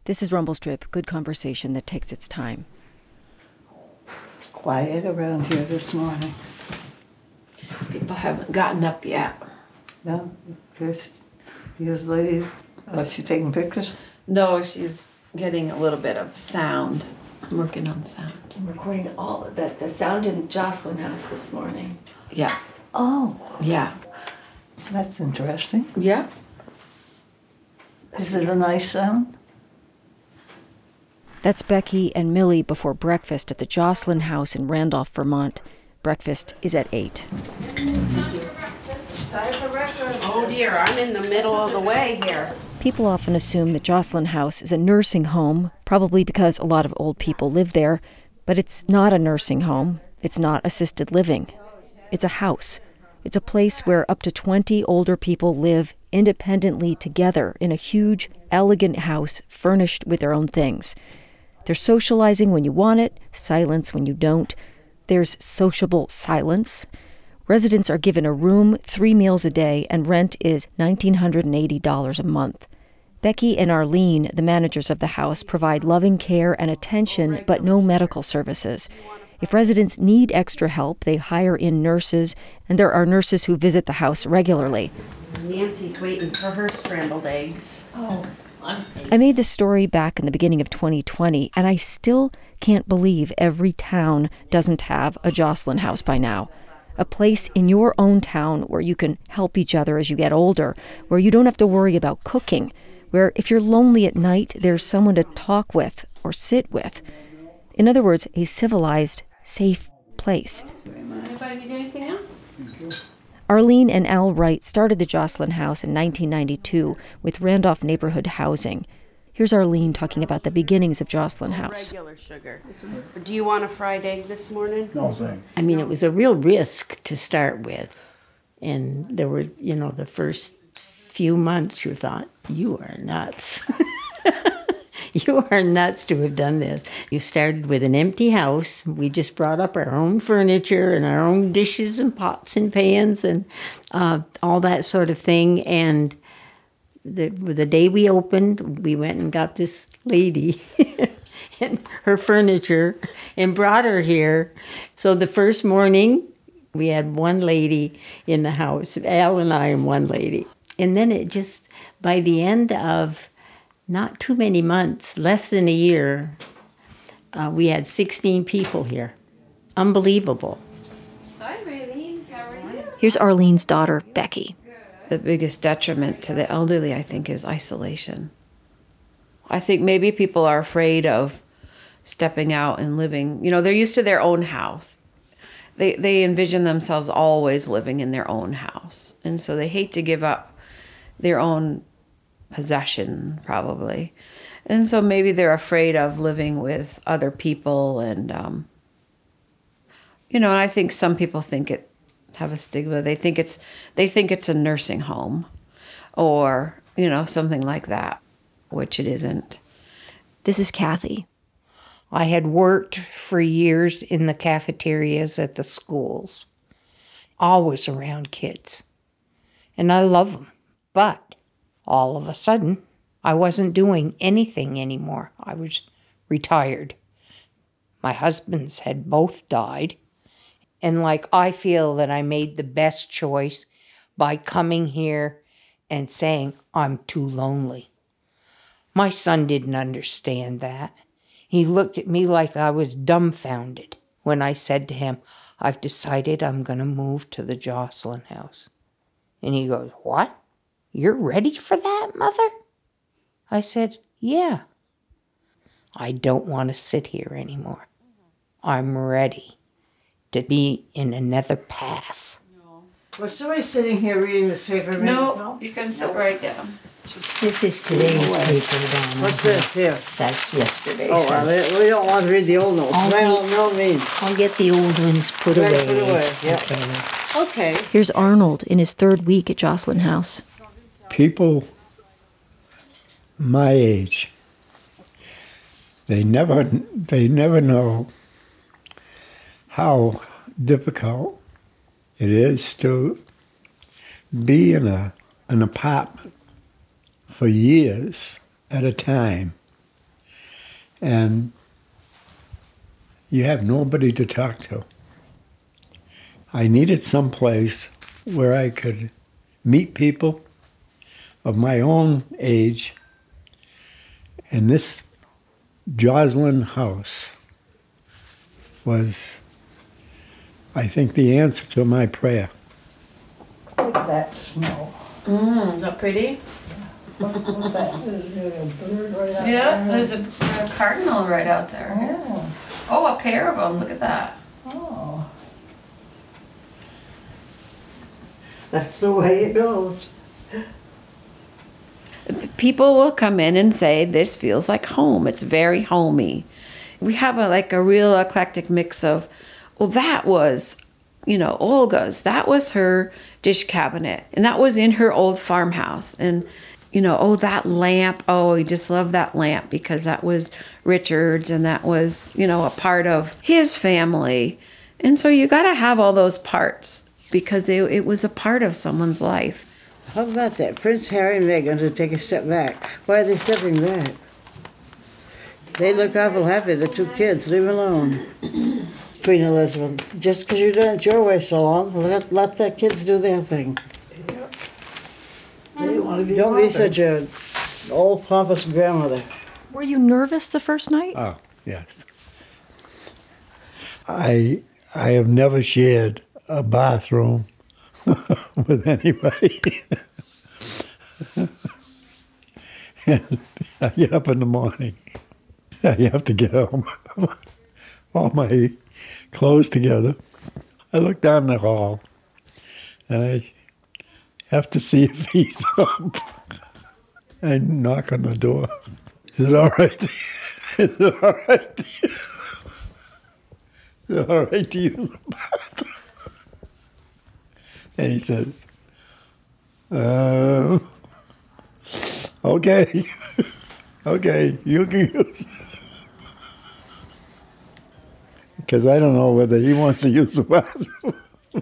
This is Rumble Strip, good conversation that takes its time. Quiet around here this morning. People haven't gotten up yet. No, there's usually, she's taking pictures? No, she's getting a little bit of sound. I'm working on sound. I'm recording all of that, the sound in Jocelyn House this morning. Yeah. Oh, Yeah. that's interesting. Yeah. Is it a nice sound? That's Becky and Millie before breakfast at the Jocelyn House in Randolph, Vermont. Breakfast is at 8. Oh dear, I'm in the middle of the way here. People often assume that Jocelyn House is a nursing home, probably because a lot of old people live there. But it's not a nursing home. It's not assisted living. It's a house. It's a place where up to 20 older people live independently together in a huge, elegant house furnished with their own things. There's socializing when you want it, silence when you don't. There's sociable silence. Residents are given a room, 3 meals a day, and rent is $1,980 a month. Becky and Arlene, the managers of the house, provide loving care and attention, but no medical services. If residents need extra help, they hire in nurses, and there are nurses who visit the house regularly. Nancy's waiting for her scrambled eggs. Oh, I made this story back in the beginning of 2020, and I still can't believe every town doesn't have a Jocelyn House by now. A place in your own town where you can help each other as you get older, where you don't have to worry about cooking, where if you're lonely at night, there's someone to talk with or sit with. In other words, a civilized, safe place. Anybody need anything else? Arlene and Al Wright started the Jocelyn House in 1992 with Randolph Neighborhood Housing. Here's Arlene talking about the beginnings of Jocelyn House. Regular sugar. Do you want a fried egg this morning? No, thanks. I mean, it was a real risk to start with. And there were, the first few months you thought, you are nuts. You are nuts to have done this. You started with an empty house. We just brought up our own furniture and our own dishes and pots and pans and all that sort of thing. And the day we opened, we went and got this lady and her furniture and brought her here. So the first morning, we had one lady in the house, Al and I and one lady. And then it just, by the end of not too many months, less than a year, we had 16 people here. Unbelievable. hi, Raylene. How are you? Here's Arlene's daughter, Becky. The biggest detriment to the elderly, I think, is isolation. I think maybe people are afraid of stepping out and living. They're used to their own house. They envision themselves always living in their own house. And so they hate to give up their own possession, probably. And so maybe they're afraid of living with other people. And, and I think some people have a stigma. They think it's a nursing home or, something like that, which it isn't. This is Kathy. I had worked for years in the cafeterias at the schools, always around kids. And I love them. But all of a sudden, I wasn't doing anything anymore. I was retired. My husbands had both died. And I feel that I made the best choice by coming here and saying, I'm too lonely. My son didn't understand that. He looked at me like I was dumbfounded when I said to him, I've decided I'm going to move to the Jocelyn House. And he goes, what? You're ready for that, Mother? I said, yeah. I don't want to sit here anymore. I'm ready to be in another path. Was somebody sitting here reading this paper? No, you can sit right down. This is today's paper, Donna. What's this here? That's yesterday's. Oh, well, we don't want to read the old ones. Well, no means. I'll get the old ones put Right, away. put away, yeah. Okay. Okay. Here's Arnold in his 3rd week at Jocelyn House. People my age, they never know how difficult it is to be in an apartment for years at a time and you have nobody to talk to. I needed some place where I could meet people of my own age, and this Joslyn house was, I think, the answer to my prayer. Look at that snow. Is that pretty? What's that? Is there a bird right out Yeah, there? there's a cardinal right out there. Oh, Oh, a pair of them. Look at that. oh. That's the way it goes. People will come in and say, this feels like home. It's very homey. We have a real eclectic mix of, well, that was, Olga's. That was her dish cabinet. And that was in her old farmhouse. And, oh, that lamp. Oh, we just love that lamp because that was Richard's and that was, a part of his family. And so you got to have all those parts because it was a part of someone's life. How about that? Prince Harry and Meghan to take a step back. Why are they stepping back? They look awful happy, the two kids. Leave them alone. Queen Elizabeth, just because you've done it your way so long, let the kids do their thing. They want to be Don't be bothered. such a old pompous grandmother. Were you nervous the first night? Oh, yes. I have never shared a bathroom with anybody. And I get up in the morning. I have to get home. All my clothes together. I look down the hall and I have to see if he's up. I knock on the door. Is it all right? Is it all right? Is it all right to use the bathroom? And he says, okay. Okay, you can use it. Because I don't know whether he wants to use the bathroom.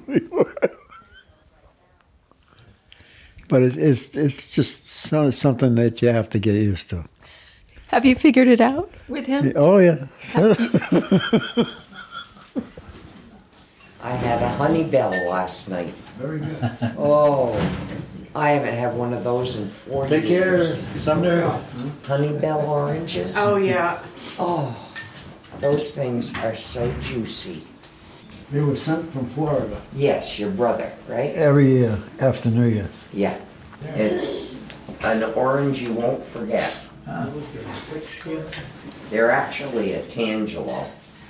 But it's just something that you have to get used to. Have you figured it out with him? Oh, yeah. Sure. I had a honey bell last night. Very good. Oh, I haven't had one of those in 40 Take care, years. Sumner. Honey bell oranges. Oh, yeah. Oh, those things are so juicy. They were sent from Florida. Yes, your brother, right? Every year after New Year's. Yeah. It's an orange you won't forget. They're actually a Tangelo.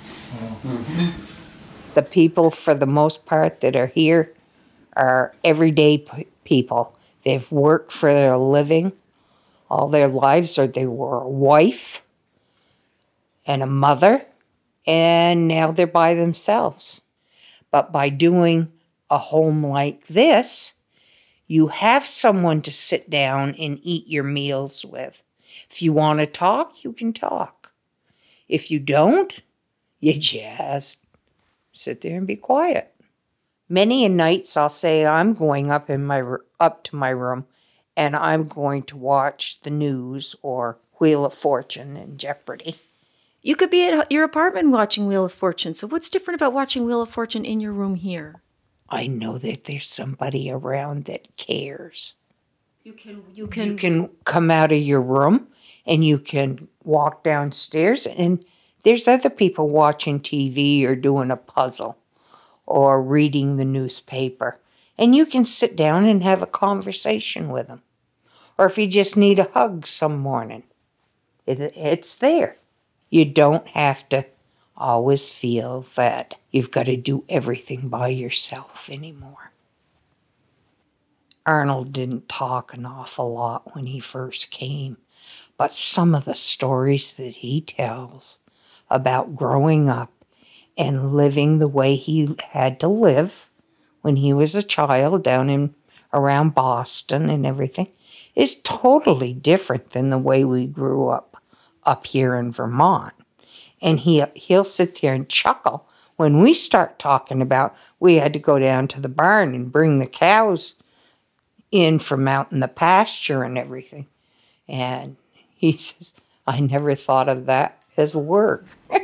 The people, for the most part, that are here are everyday people. They've worked for their living all their lives, or they were a wife and a mother, and now they're by themselves. But by doing a home like this, you have someone to sit down and eat your meals with. If you want to talk, you can talk. If you don't, you just sit there and be quiet. Many a nights I'll say I'm going up to my room and I'm going to watch the news or Wheel of Fortune and Jeopardy. You could be at your apartment watching Wheel of Fortune. So what's different about watching Wheel of Fortune in your room here? I know that there's somebody around that cares. You You can come out of your room and you can walk downstairs and there's other people watching TV or doing a puzzle or reading the newspaper. And you can sit down and have a conversation with them. Or if you just need a hug some morning, it's there. You don't have to always feel that you've got to do everything by yourself anymore. Arnold didn't talk an awful lot when he first came, but some of the stories that he tells about growing up and living the way he had to live when he was a child down in around Boston and everything is totally different than the way we grew up here in Vermont. And he'll sit there and chuckle when we start talking about we had to go down to the barn and bring the cows in from out in the pasture and everything. And he says, I never thought of that as work.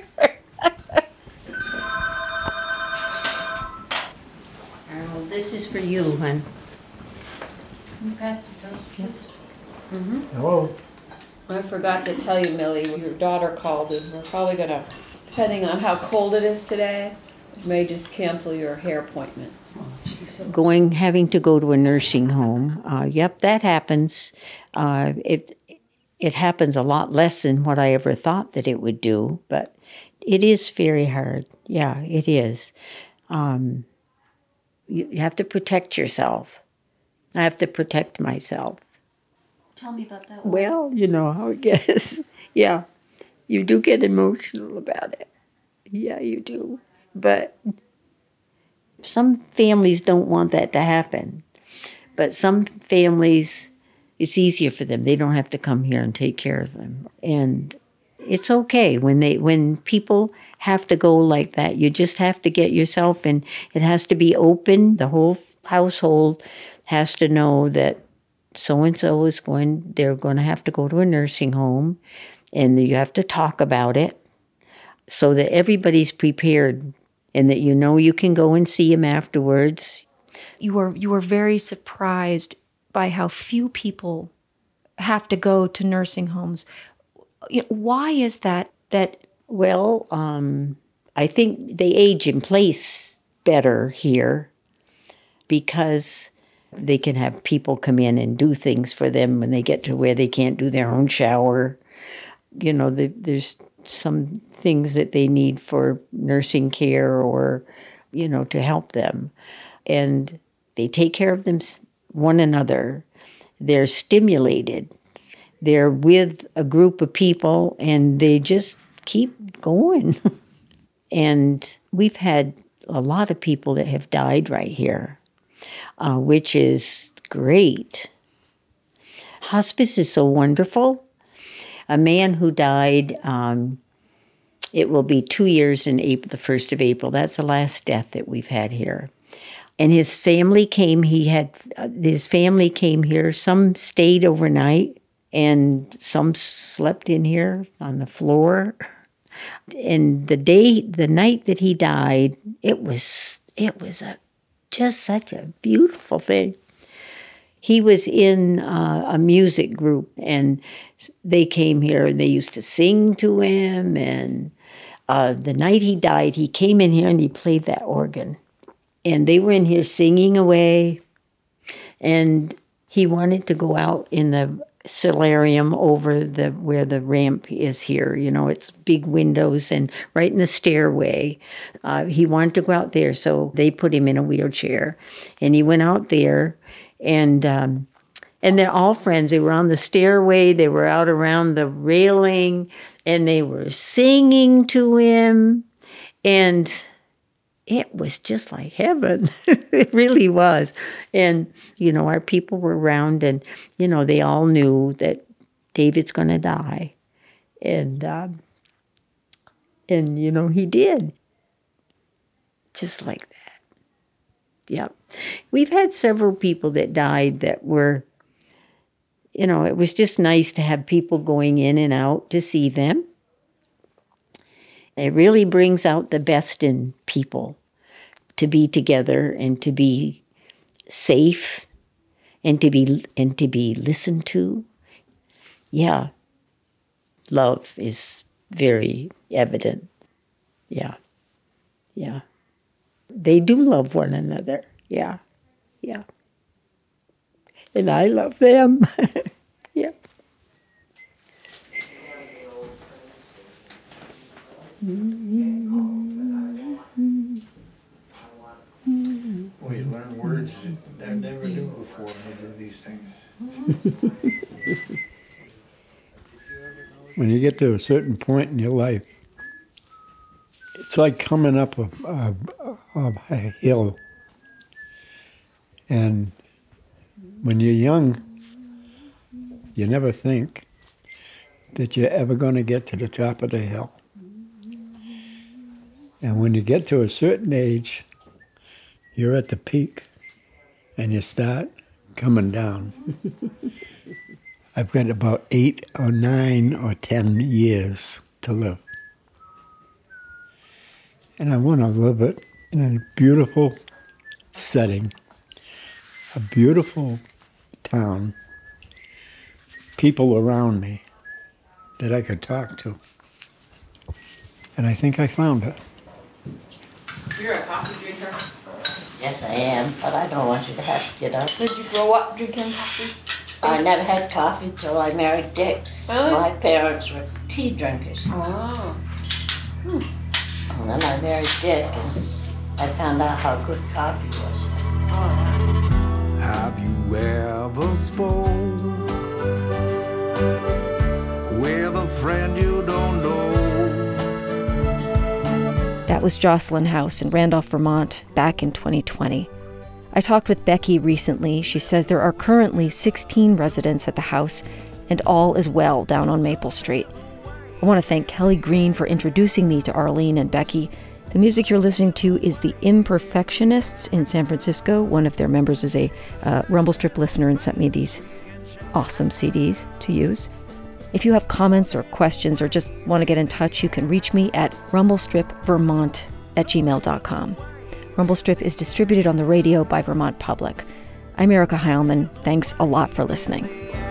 Harold, this is for you, hon. Hello. I forgot to tell you, Millie, your daughter called and we're probably gonna, depending on how cold it is today, may just cancel your hair appointment. Having to go to a nursing home. Yep, that happens. It happens a lot less than what I ever thought that it would do, but it is very hard. Yeah, it is. You have to protect yourself. I have to protect myself. Tell me about that. Well, you know how it gets. Yeah, you do get emotional about it. Yeah, you do. But some families don't want that to happen. But some families, it's easier for them. They don't have to come here and take care of them. And it's okay when people have to go like that. You just have to get yourself, and it has to be open. The whole household has to know that so-and-so they're going to have to go to a nursing home, and you have to talk about it so that everybody's prepared and that you know you can go and see them afterwards. You were very surprised by how few people have to go to nursing homes. Why is that? Well, I think they age in place better here because they can have people come in and do things for them when they get to where they can't do their own shower. You know, there's some things that they need for nursing care or, you know, to help them. And they take care of one another. They're stimulated. They're with a group of people and they just keep going. And we've had a lot of people that have died right here, which is great. Hospice is so wonderful. A man who died, it will be 2 years in April, the 1st of April. That's the last death that we've had here. And his family came, his family came here. Some stayed overnight and some slept in here on the floor. And the night that he died, it was just such a beautiful thing. He was in a music group, and they came here, and they used to sing to him. And the night he died, he came in here, and he played that organ. And they were in here singing away. And he wanted to go out in the solarium over where the ramp is here. You know, it's big windows and right in the stairway. He wanted to go out there, so they put him in a wheelchair. And he went out there, and they're all friends. They were on the stairway. They were out around the railing, and they were singing to him. And it was just like heaven. It really was. And, you know, our people were around and, you know, they all knew that David's going to die. And, you know, he did. Just like that. Yep. We've had several people that died that were, you know, it was just nice to have people going in and out to see them. It really brings out the best in people to be together and to be safe and to be listened to. Yeah. Love is very evident. Yeah. Yeah. They do love one another. Yeah. Yeah. And I love them. Yeah. Well, you learn words that I never knew before when you do these things. When you get to a certain point in your life, it's like coming up a hill. And when you're young, you never think that you're ever going to get to the top of the hill. And when you get to a certain age, you're at the peak and you start coming down. I've got about 8 or 9 or 10 years to live. And I want to live it in a beautiful setting, a beautiful town, people around me that I could talk to. And I think I found it. You're a coffee drinker. Yes, I am, but I don't want you to have to get up. Did you grow up drinking coffee? I never had coffee till I married Dick. Really? My parents were tea drinkers. Oh. And then I married Dick, and I found out how good coffee was. Have you ever spoke with a friend you don't know? That was Jocelyn House in Randolph, Vermont, back in 2020. I talked with Becky recently. She says there are currently 16 residents at the house, and all is well down on Maple Street. I want to thank Kelly Green for introducing me to Arlene and Becky. The music you're listening to is the Imperfectionists in San Francisco. One of their members is a Rumble Strip listener and sent me these awesome CDs to use. If you have comments or questions or just want to get in touch, you can reach me at rumblestripvermont@gmail.com. Rumble Strip is distributed on the radio by Vermont Public. I'm Erica Heilman. Thanks a lot for listening.